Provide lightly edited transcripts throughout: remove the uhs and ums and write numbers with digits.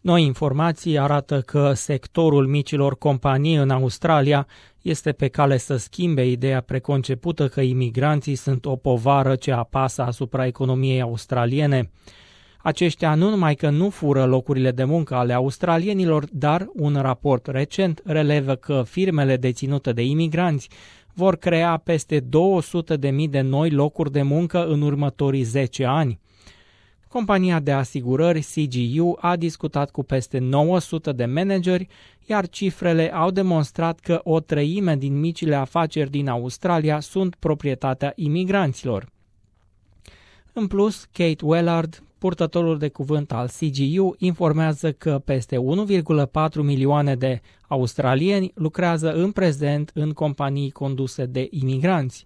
Noi informații arată că sectorul micilor companii în Australia este pe cale să schimbe ideea preconcepută că imigranții sunt o povară ce apasă asupra economiei australiene. Aceștia nu numai că nu fură locurile de muncă ale australienilor, dar un raport recent relevă că firmele deținute de imigranți vor crea peste 200.000 de noi locuri de muncă în următorii 10 ani. Compania de asigurări CGU a discutat cu peste 900 de manageri, iar cifrele au demonstrat că o treime din micile afaceri din Australia sunt proprietatea imigranților. În plus, Kate Wellard, purtătorul de cuvânt al CGU, informează că peste 1,4 milioane de australieni lucrează în prezent în companii conduse de imigranți.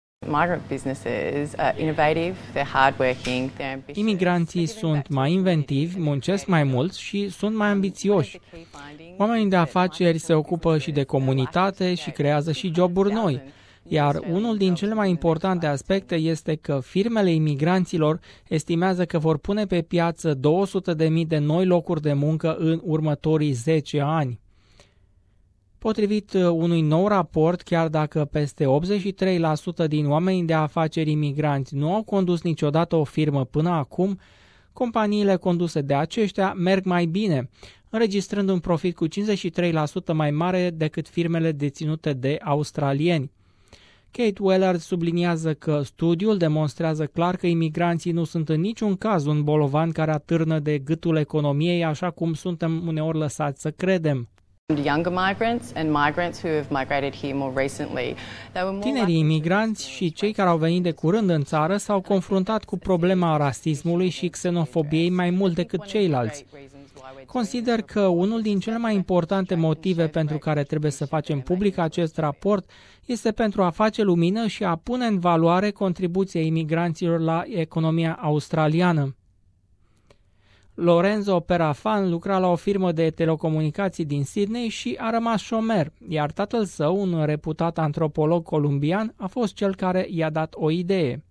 Imigranții sunt mai inventivi, muncesc mai mult și sunt mai ambițioși. Oamenii de afaceri se ocupă și de comunitate și creează și joburi noi. Iar unul din cele mai importante aspecte este că firmele imigranților estimează că vor pune pe piață 200.000 de noi locuri de muncă în următorii 10 ani. Potrivit unui nou raport, chiar dacă peste 83% din oamenii de afaceri imigranți nu au condus niciodată o firmă până acum, companiile conduse de aceștia merg mai bine, înregistrând un profit cu 53% mai mare decât firmele deținute de australieni. Kate Wellard subliniază că studiul demonstrează clar că imigranții nu sunt în niciun caz un bolovan care atârnă de gâtul economiei, așa cum suntem uneori lăsați să credem. Tinerii imigranți și cei care au venit de curând în țară s-au confruntat cu problema rasismului și xenofobiei mai mult decât ceilalți. Consider că unul din cele mai importante motive pentru care trebuie să facem public acest raport este pentru a face lumină și a pune în valoare contribuția imigranților la economia australiană. Lorenzo Perafan lucra la o firmă de telecomunicații din Sydney și a rămas șomer, iar tatăl său, un reputat antropolog columbian, a fost cel care i-a dat o idee.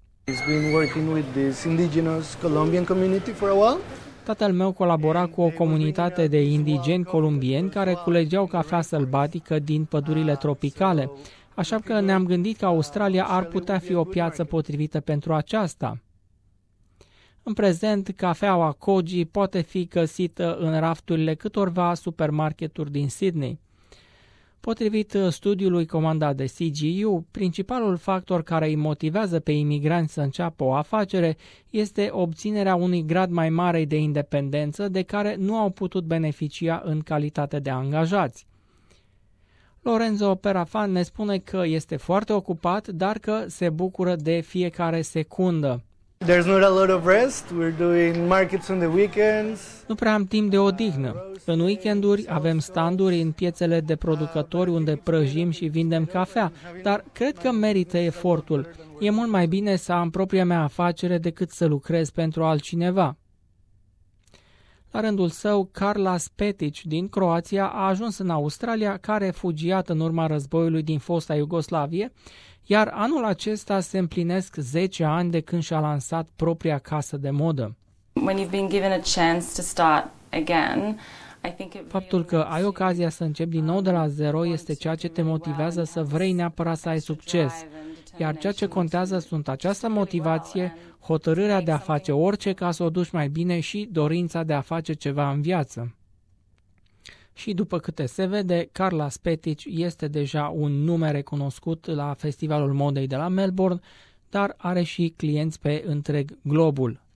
Tatăl meu colabora cu o comunitate de indigeni columbieni care culegeau cafea sălbatică din pădurile tropicale, așa că ne-am gândit că Australia ar putea fi o piață potrivită pentru aceasta. În prezent, cafeaua Koji poate fi găsită în rafturile câtorva supermarketuri din Sydney. Potrivit studiului comandat de CGU, principalul factor care îi motivează pe imigranți să înceapă o afacere este obținerea unui grad mai mare de independență de care nu au putut beneficia în calitate de angajați. Lorenzo Perafan ne spune că este foarte ocupat, dar că se bucură de fiecare secundă. There's not a lot of rest. We're doing markets on the weekends. Nu prea am timp de odihnă. În weekenduri avem standuri în piețele de producători unde prăjim și vindem cafea, dar cred că merită efortul. E mult mai bine să am propria mea afacere decât să lucrez pentru altcineva. La rândul său, Carla Spetic din Croația a ajuns în Australia ca refugiat în urma războiului din fosta Iugoslavie, iar anul acesta se împlinesc 10 ani de când și-a lansat propria casă de modă. Faptul că ai ocazia să începi din nou de la zero este ceea ce te motivează să vrei neapărat să ai succes. Iar ceea ce contează sunt această motivație, hotărârea de a face orice ca să o duci mai bine și dorința de a face ceva în viață. Și după câte se vede, Carla Spetic este deja un nume recunoscut la Festivalul Modei de la Melbourne, dar are și clienți pe întreg globul.